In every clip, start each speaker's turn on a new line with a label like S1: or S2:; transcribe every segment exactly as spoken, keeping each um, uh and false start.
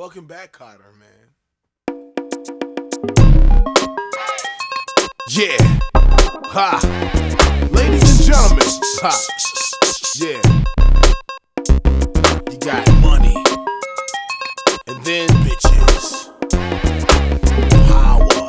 S1: Welcome back, Carter, man. Yeah. Ha. Ladies and gentlemen. Ha. Yeah. You got money. And then bitches. Power.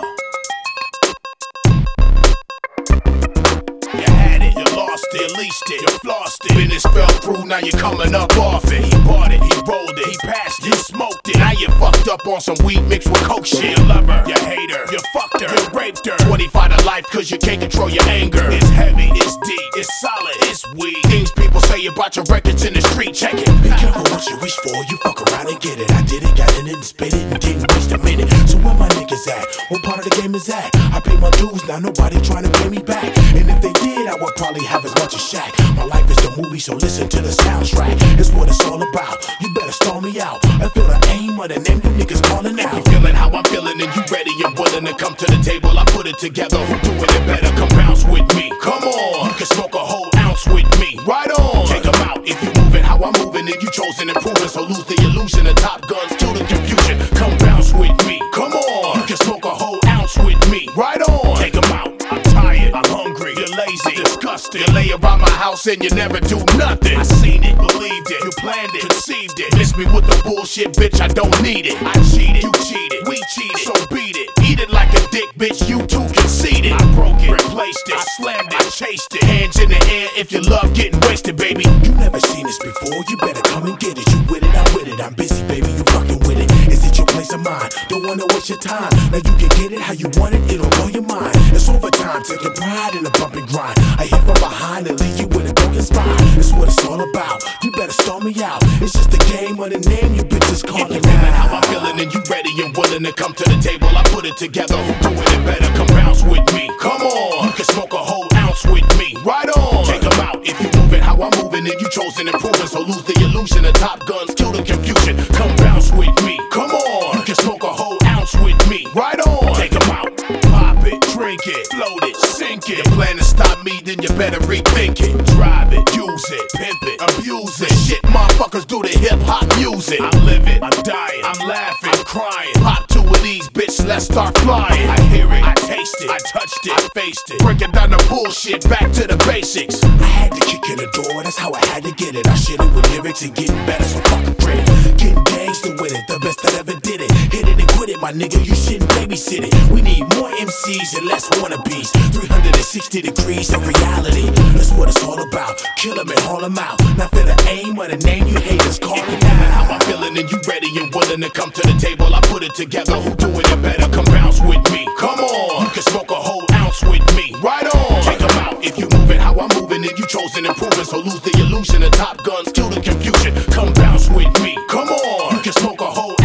S1: You had it, you lost it, you leased it, you flossed it. Business fell through, now you're coming up off it. He bought it, he rolled it, he passed it, you smoked it. Now you fucked up on some weed mixed with coke shit. You love her, you hate her, you fucked her, you raped her. twenty-five to life cause you can't control your anger. It's heavy, it's deep, it's solid, it's weak. Things people say about your records in the street, check it.
S2: Be careful what you wish for, you fuck around and get it. I did it, got it and spit it and didn't waste a minute. So where my niggas at? What part of the game is that? I pay my dues, now nobody trying to pay me back. And if they did, I would probably have as much as Shaq. My life is the movie, so listen to the soundtrack. It's what it's all about, you better stall me out. I feel the aim of the name you niggas calling out.
S1: If you feeling how I'm feeling and you ready and willing to come to the table, I put it together. Who doing it better? Come bounce with me. Come on, you can smoke a whole ounce with me. Right on, take them out. If you moving how I'm moving, then you chosen and proven. So lose the illusion of top guns to the confusion. Come bounce with me. Come on, you can smoke a whole ounce with me. Right on, take them out. I'm tired, I'm hungry, you're lazy, disgusted. You lay around my house and you never do nothing. I seen it, believed it, you planned it, conceived it. Miss me with the bullshit, bitch, I don't need it. I cheated, you cheated, we cheated, so beat it. Eat it like a dick, bitch, you too conceited. I broke it, replaced it, I slammed it, I chased it. Hands in the air if you love getting wasted, baby.
S2: You never seen this before, you better come and get it. You with it, I'm with it, I'm busy, baby, you fucking with it. Is it your place of mine? Don't wanna waste your time. Now you can get it how you want it, it'll blow your mind. It's overtime, taking pride in the bump and grind. I hit from behind and leave you with a broken spine. It's what it's all about, you better stall me out. It's just a game of the name you bitches calling
S1: out. If you feeling how I'm feeling and you ready and willing to come to the table, I put it together. Who doing it better? Come bounce with me. Come on, you can smoke a whole ounce with me. Right on, take them out. If you moving how I'm moving, then you chosen and proven. So lose the illusion of top guns, kill the confusion. Come bounce with me. Come on, you can smoke a whole ounce with me. Right on, take them out. Pop it, drink it, float it, sink it. You plan to stop me, then you better rethink it. Drive it, use it, pimp it, abuse it. Shit motherfuckers do the hip hop music. I'm living, I'm dying, I'm laughing, I'm crying. Pop two of these, bitch, let's start flying. I hear it, I taste it, I touched it, I faced it. Breaking down the bullshit, back to the basics.
S2: I had to kick in the door, that's how I had to get it. I shit it with lyrics and getting better, so fuck a credit. Getting gangster with it, the best that ever did it. Hit it and quit it, my nigga, you shouldn't babysit it. We need more M Cs and less wannabes. three hundred sixty degrees of reality, that's what it's all about. Kill them and haul them out. Now for the aim of the name you haters calling out.
S1: How I'm feeling and you ready and willing to come to the table, I put it together. Who doing it better? Come bounce with me. Come on, you can smoke a whole ounce with me. Right on, take them out. If you moving how I'm moving, then you chosen and proven. So lose the illusion of top guns, kill the confusion. Come bounce with me. Come on, you can smoke a whole